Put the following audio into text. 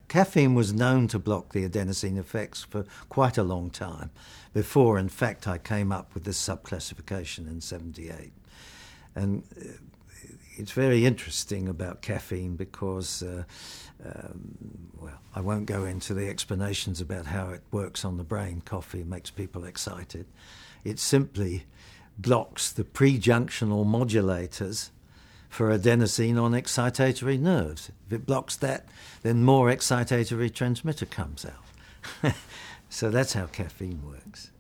Caffeine was known to block the adenosine effects for quite a long time, before, in fact, I came up with this subclassification in 1978. And it's very interesting about caffeine because, I won't go into the explanations about how it works on the brain. Coffee makes people excited. It simply blocks the prejunctional modulators for adenosine on excitatory nerves. If it blocks that, then more excitatory transmitter comes out. So that's how caffeine works.